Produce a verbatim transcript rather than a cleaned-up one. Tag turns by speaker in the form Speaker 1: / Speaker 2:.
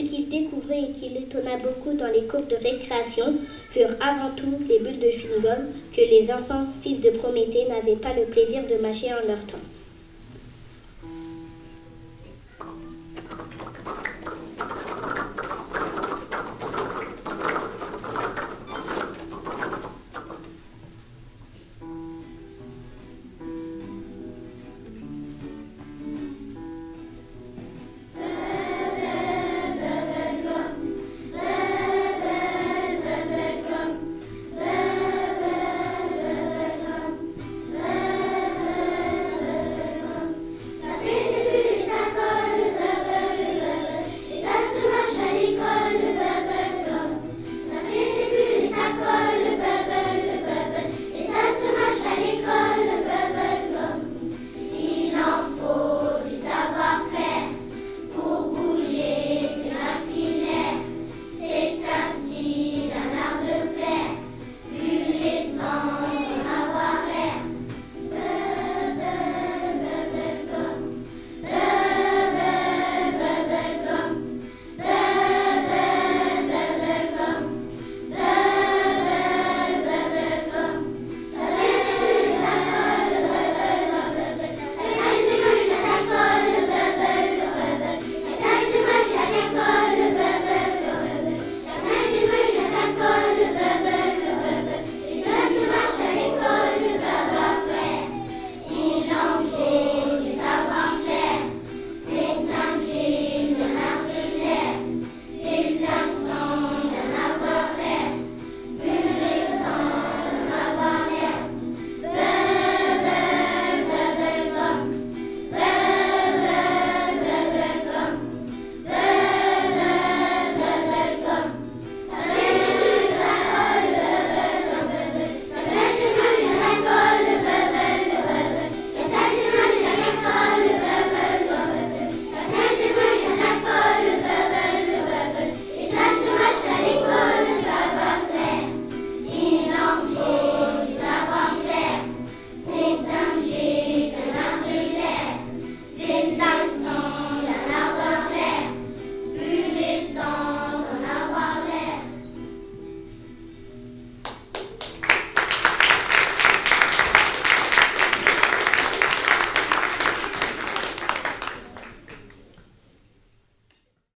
Speaker 1: qu'il découvrit et qui l'étonna beaucoup dans les cours de récréation furent avant tout les bulles de chewing-gum que les enfants, fils de Prométhée, n'avaient pas le plaisir de mâcher en leur temps.